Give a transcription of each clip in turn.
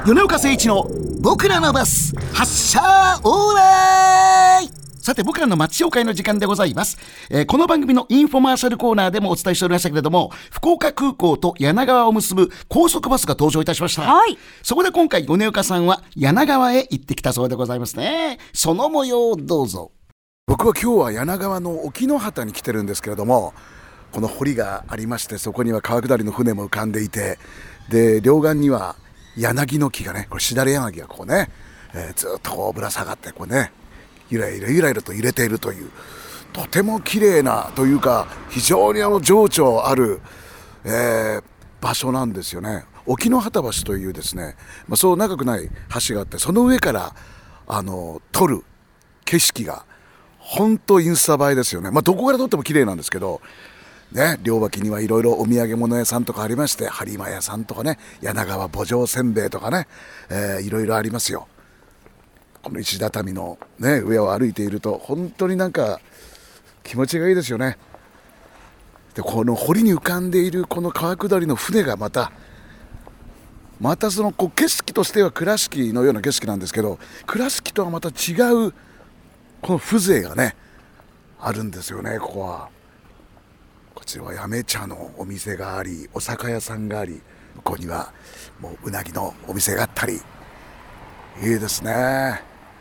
米岡誠一の僕らのバス発車オーライ。さて僕らの街紹介の時間でございます。この番組のインフォマーシャルコーナーでもお伝えしておりましたけれども、福岡空港と柳川を結ぶ高速バスが登場いたしました。 はい、 そこで今回米岡さんは柳川へ行ってきたそうでございますね。その模様をどうぞ。 僕は今日は柳川の沖ノ端に来てるんですけれども、この堀がありまして、そこには川下りの船も浮かんでいて、で両岸には柳の木がね、これしだれ柳がこうね、ずっとこうぶら下がってこうね、ゆらゆらゆらゆらと揺れているという、とても綺麗なというか非常に情緒ある、場所なんですよね。沖ノ端橋というですね、そう長くない橋があって、その上から撮る景色が本当インスタ映えですよね。どこから撮っても綺麗なんですけどね、両脇にはいろいろお土産物屋さんとかありまして、播磨屋さんとかね、柳川ぼじょうせんべいとかね、いろいろありますよ。この石畳の、ね、上を歩いていると本当になんか気持ちがいいですよね。でこの堀に浮かんでいるこの川下りの船がまたそのこう景色としては倉敷のような景色なんですけど、倉敷とはまた違うこの風情がねあるんですよね。こちらは八女茶のお店があり、お酒屋さんがあり、向こうにはもううなぎのお店があったり、いいですね。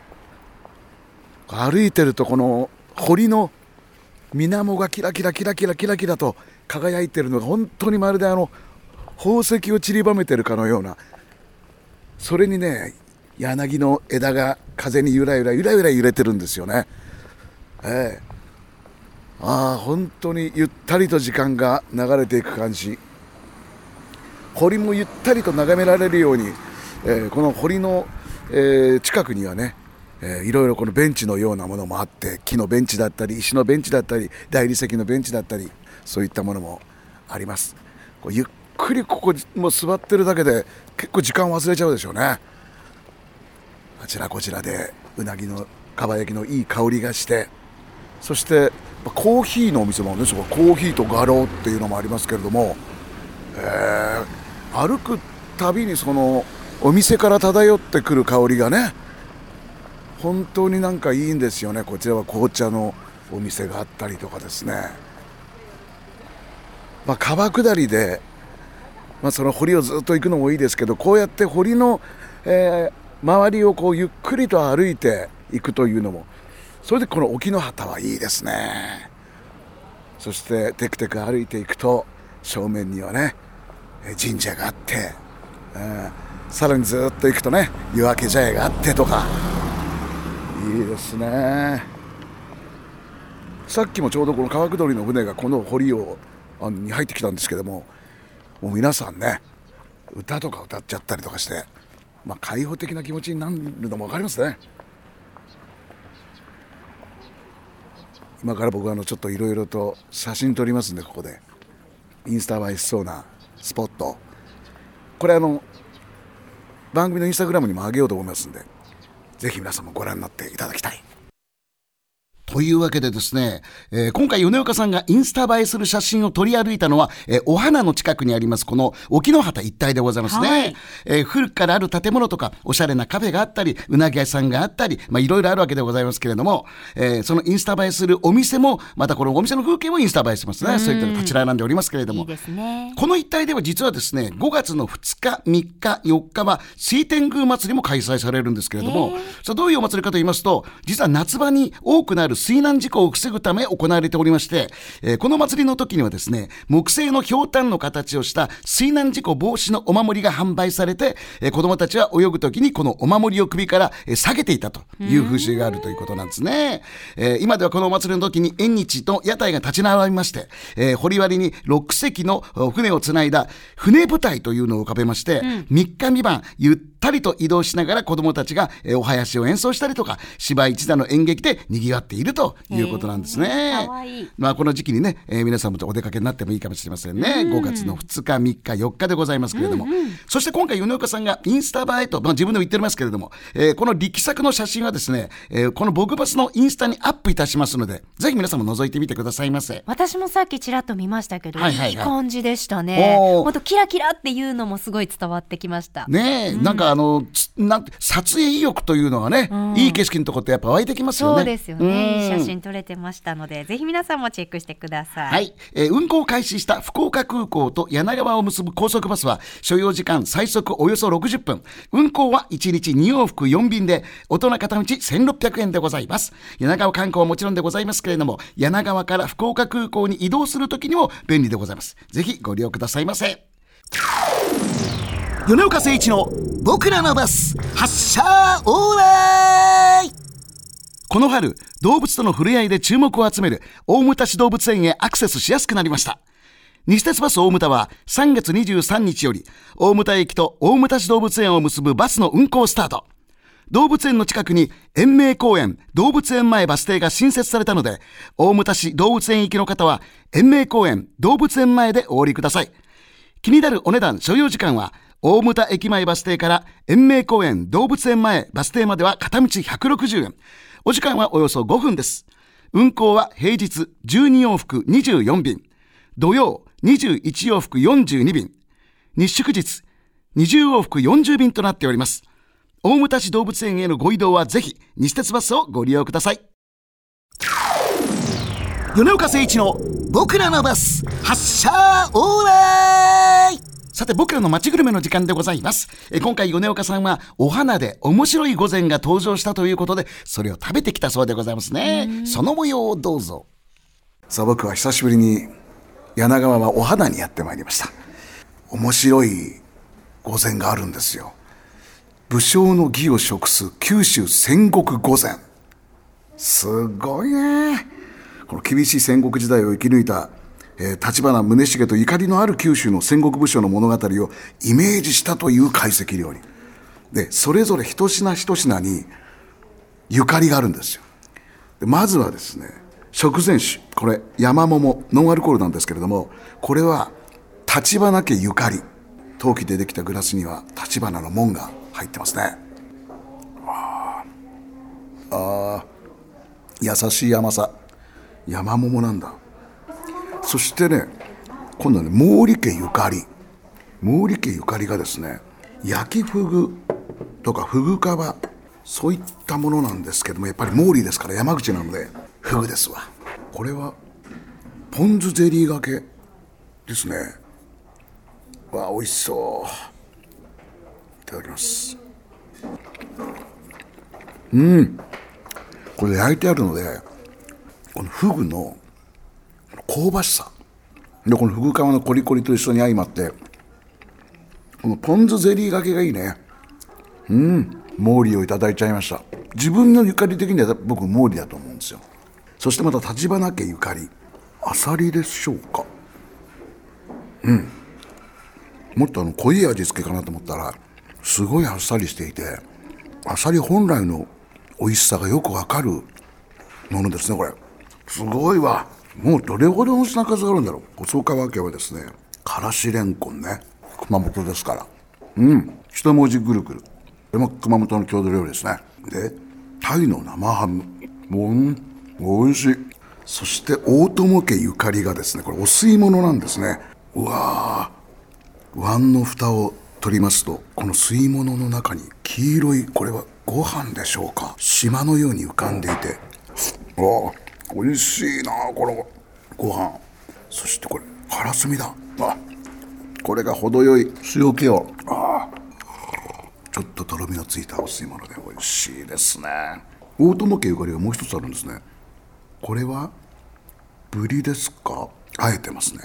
歩いてるとこの堀の水面がキラキラキラキラキラキラと輝いてるのが本当にまるで宝石を散りばめてるかのような、それにね柳の枝が風にゆらゆらゆらゆら揺れてるんですよね。本当にゆったりと時間が流れていく感じ。堀もゆったりと眺められるように、この堀の、近くにはね、いろいろこのベンチのようなものもあって、木のベンチだったり石のベンチだったり大理石のベンチだったり、そういったものもあります。ゆっくりここも座ってるだけで結構時間忘れちゃうでしょうね。あちらこちらでうなぎのかば焼きのいい香りがして、そしてコーヒーのお店もね、そこコーヒーとガローっていうのもありますけれども、歩くたびにそのお店から漂ってくる香りがね、本当になんかいいんですよね。こちらは紅茶のお店があったりとかですね、川下りで、その堀をずっと行くのもいいですけど、こうやって堀の、周りをこうゆっくりと歩いていくというのも、それでこの沖ノ端はいいですね。そしてテクテク歩いていくと正面にはね神社があって、さらにずっと行くとね夜明け茶屋があってとか、いいですね。さっきもちょうどこの川下りの船がこの堀に入ってきたんですけども、もう皆さんね歌とか歌っちゃったりとかして、開放的な気持ちになるのも分かりますね。今から僕はちょっといろいろと写真撮りますんで、ここでインスタ映えしそうなスポット、これ番組のインスタグラムにも上げようと思いますんで、ぜひ皆さんもご覧になっていただきたい。 というわけでですね、今回米岡さんがインスタ映えする写真を撮り歩いたのは、お花の近くにありますこの沖ノ端一帯でございますね。古くからある建物とかおしゃれなカフェがあったり、うなぎ屋さんがあったり、いろいろあるわけでございますけれども、そのインスタ映えするお店もまたこのお店の風景もインスタ映えしますね。そういったの立ち並んでおりますけれども、 いいですね。 この一帯では実はですね、5月の2日3日4日は水天宮祭りも開催されるんですけれども、どういうお祭りかと言いますと、実は夏場に多くなる水難事故を防ぐため行われておりまして、この祭りの時にはですね、木製のひょうたんの形をした水難事故防止のお守りが販売されて、子どもたちは泳ぐ時にこのお守りを首から下げていたという風習があるということなんですね。今ではこのお祭りの時に縁日と屋台が立ち並びまして、堀割に6隻の船をつないだ船舞台というのを浮かべまして、3日3晩ゆったりと移動しながら子どもたちがお囃子を演奏したりとか、芝居一座の演劇で賑わっているということなんですね。 かわいい。 この時期にね、皆さんもお出かけになってもいいかもしれませんね。5月の2日3日4日でございますけれども、そして今回米岡さんがインスタ映えと、自分でも言っておりますけれども、この力作の写真はですね、この僕バスのインスタにアップいたしますので、ぜひ皆さんも覗いてみてくださいませ。 私もさっきちらっと見ましたけど、いい感じでしたおね。 ーほんとキラキラっていうのもすごい伝わってきましたねえ、なんかなんて撮影意欲というのはね、いい景色のとこってやっぱ湧いてきますよね。 そうですよね、いい写真撮れてましたので、ぜひ皆さんもチェックしてください。 はい、運行を開始した福岡空港と柳川を結ぶ高速バスは所要時間最速およそ60分、運行は1日2往復4便で大人片道1600円でございます。柳川観光はもちろんでございますけれども、柳川から福岡空港に移動するときにも便利でございます。ぜひご利用くださいませ。米岡誠一の僕らのバス発車オーライ。この春、動物との触れ合いで注目を集める大牟田市動物園へアクセスしやすくなりました。西鉄バス大牟田は3月23日より大牟田駅と大牟田市動物園を結ぶバスの運行スタート。動物園の近くに延命公園動物園前バス停が新設されたので、大牟田市動物園行きの方は延命公園動物園前でお降りください。気になるお値段、所要時間は大牟田駅前バス停から延命公園動物園前バス停までは片道160円。お時間はおよそ5分です。運行は平日12往復24便、土曜21往復42便、日祝日20往復40便となっております。大牟田市動物園へのご移動はぜひ西鉄バスをご利用ください。米岡誠一の僕らのバス発車オーライ。さて、僕らの街グルメの時間でございます。今回米岡さんはお花で面白い御膳が登場したということで、それを食べてきたそうでございますね。その模様をどうぞ。 さあ、僕は久しぶりに柳川はお花にやってまいりました。面白い御膳があるんですよ。武将の義を食す九州戦国御膳。すごいね。この厳しい戦国時代を生き抜いた立花宗茂とゆかりのある九州の戦国武将の物語をイメージしたという懐石料理で、それぞれ一品一品にゆかりがあるんですよ。でまずはですね、食前酒、これ山桃ノンアルコールなんですけれども、これは立花家ゆかり、陶器でできたグラスには立花の門が入ってますね。優しい甘さ、山桃なんだ。そしてね、今度はね、毛利家ゆかり。毛利家ゆかりがですね、焼きフグとかフグ皮、そういったものなんですけども、やっぱり毛利ですから山口なのでフグですわ。これはポン酢ゼリーがけですね。わあ、美味しそう。いただきます。これ焼いてあるので、このフグの香ばしさで、このフグ皮のコリコリと一緒に相まって、このポン酢ゼリーがけがいいね。毛利をいただいちゃいました。自分のゆかり的には僕毛利だと思うんですよ。そしてまた立花家ゆかり、あさりでしょうか。もっと濃い味付けかなと思ったら、すごいあっさりしていて、あさり本来の美味しさがよくわかるものですね。これすごいわ。もうどれほどの品数があるんだろう。細川家はですね、からしれんこんね、熊本ですから。一文字ぐるぐる、これも熊本の郷土料理ですね。で鯛の生ハム、おいしい。そして大友家ゆかりがですね、これお吸い物なんですね。うわー、椀の蓋を取りますと、この吸い物の中に黄色い、これはご飯でしょうか、島のように浮かんでいて、美味しいなこのご飯。そしてこれからすみだ。これが程よい塩気を、ちょっととろみのついたお吸い物で美味しいですね。大友家ゆかりがもう一つあるんですね。これはブリですか。あえてますね。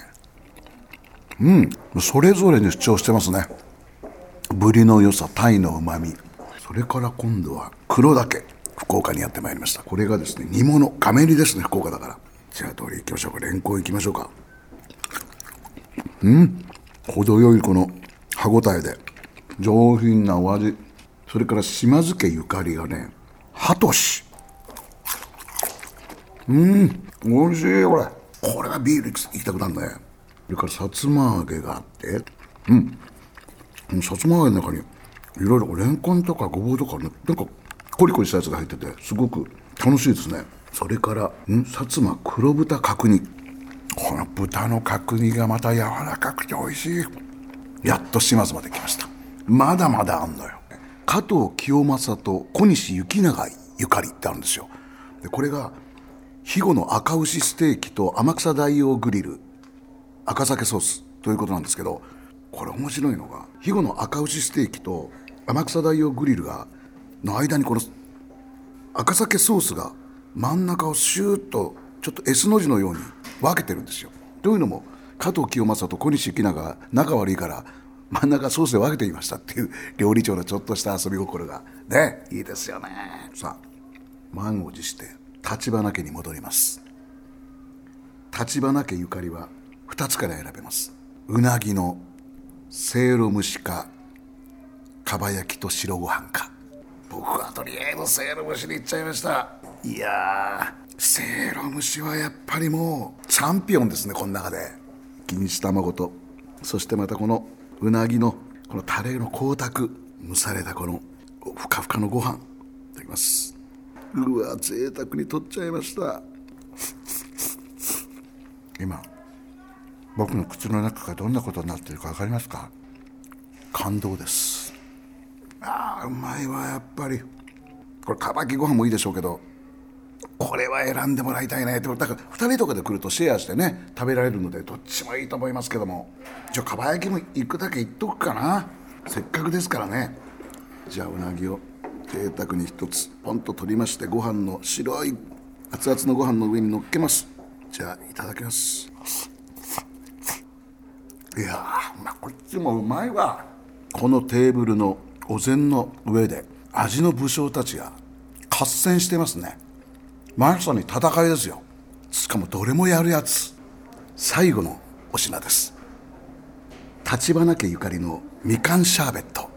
それぞれに主張してますね。ブリの良さ、鯛のうまみ、それから今度は黒岳、福岡にやってまいりました。これがですね、煮物、亀煮ですね、福岡だから。じゃあどれいきましょうか。レンコンいきましょうか。程よいこの歯ごたえで上品なお味。それから島津家ゆかりがね、ハトシ。美味しい。これはビールいきたくなるね。それからさつま揚げがあって、さつま揚げの中にいろいろレンコンとかごぼうとかね、なんかコリコリしたやつが入っててすごく楽しいですね。それから薩摩黒豚角煮、この豚の角煮がまた柔らかくて美味しい。やっと島津まで来ました。まだまだあんのよ。 加藤清正と小西行長ゆかりってあるんですよ。でこれが肥後の赤牛ステーキと天草大王グリル赤酒ソースということなんですけど、これ面白いのが肥後の赤牛ステーキと天草大王グリルの間にこの赤酒ソースが真ん中をシューッとちょっと S の字のように分けてるんですよ。というのも加藤清正と小西行長が仲悪いから真ん中ソースで分けていましたっていう料理長のちょっとした遊び心がね、いいですよね。さあ満を持して立花家に戻ります。立花家ゆかりは2つから選べます。うなぎのせいろ蒸しかかば焼きと白ご飯か。僕はとりあえずせいろ蒸しに行っちゃいました。いやー、せいろ蒸しはやっぱりもうチャンピオンですね。この中で錦糸卵と、そしてまたこのうなぎのこのタレの光沢、蒸されたこのふかふかのご飯、いただきます。うわ、贅沢に取っちゃいました。今僕の口の中がどんなことになっているか分かりますか？感動です。うまいわ。やっぱりこれかば焼きご飯もいいでしょうけど、これは選んでもらいたいね。だから2人とかで来るとシェアしてね食べられるのでどっちもいいと思いますけども、かば焼きも行くだけ行っとくかな。せっかくですからね。じゃあうなぎを贅沢に一つポンと取りまして、ご飯の白い熱々のご飯の上に乗っけます。じゃあいただきます。いやー、こっちもうまいわ。このテーブルのお膳の上で味の武将たちが合戦してますね。まさに戦いですよ。しかもどれもやるやつ。最後のお品です。立花家ゆかりのみかんシャーベット。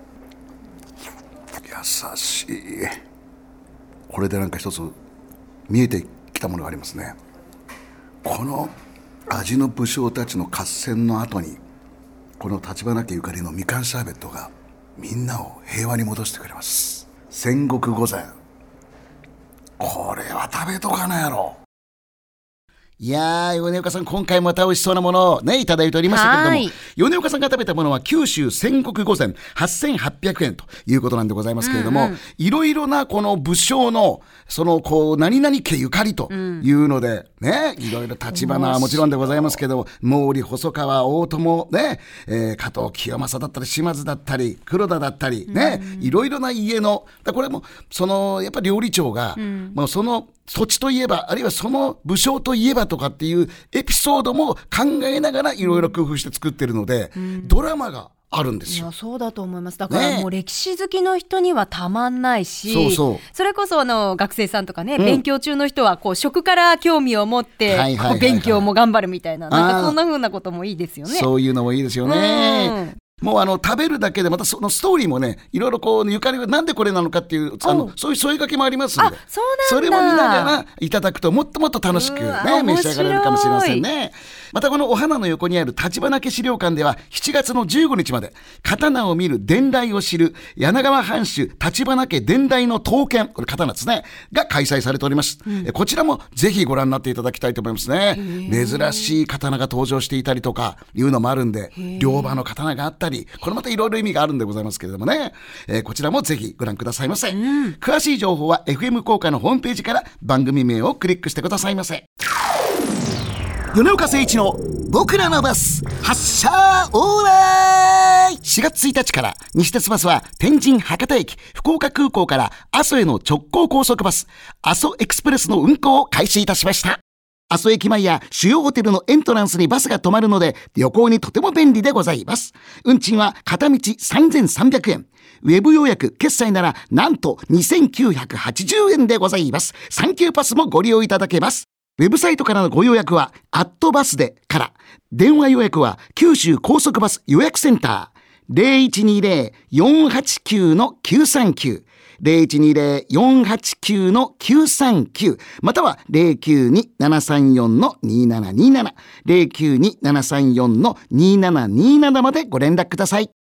優しい。これでなんか一つ見えてきたものがありますね。この味の武将たちの合戦の後にこの立花家ゆかりのみかんシャーベットがみんなを平和に戻してくれます。戦国御膳、これは食べとかないやろ。いやー、米岡さん今回もまた美味しそうなものをねいただいておりましたけれども、米岡さんが食べたものは九州戦国御膳8800円ということなんでございますけれども、いろいろなこの武将のそのこう何々家ゆかりというので、ね、いろいろ立花はもちろんでございますけど、毛利細川大友ね、加藤清正だったり島津だったり黒田だったりね、いろいろな家のこれもそのやっぱり料理長が、もうその土地といえばあるいはその武将といえばとかっていうエピソードも考えながらいろいろ工夫して作ってるので、ドラマがあるんですよ。 いやそうだと思います。だからもう歴史好きの人にはたまんないし、それこそ学生さんとかね、勉強中の人はこう食から興味を持って勉強も頑張るみたいな、なんかそんな風なこともいいですよね。 そういうのもいいですよね。もう食べるだけでまたそのストーリーもねいろいろこうゆかりはなんでこれなのかっていうそういう添え書きもありますので、それも見ながらいただくともっともっと楽しくね召し上がれるかもしれませんね。またこのお花の横にある立花家資料館では7月の15日まで刀を見る伝来を知る柳川藩主立花家伝来の刀剣、これ刀ですねが開催されております。こちらもぜひご覧になっていただきたいと思いますね。珍しい刀が登場していたりとかいうのもあるんで、両刃の刀があったり、これまたいろいろ意味があるんでございますけれどもね、こちらもぜひご覧くださいませ。詳しい情報は FM 公開のホームページから番組名をクリックしてくださいませ。米岡誠一の僕らのバス発車オーライ。4月1日から西鉄バスは天神博多駅福岡空港から阿蘇への直行高速バス阿蘇エクスプレスの運行を開始いたしました。阿蘇駅前や主要ホテルのエントランスにバスが止まるので旅行にとても便利でございます。運賃は片道3300円。ウェブ予約決済ならなんと2980円でございます。サンキューパスもご利用いただけます。ウェブサイトからのご予約はバスでから、電話予約は九州高速バス予約センター 0120-489-939 0120-489-939 または 092-734-2727 092-734-2727までご連絡ください。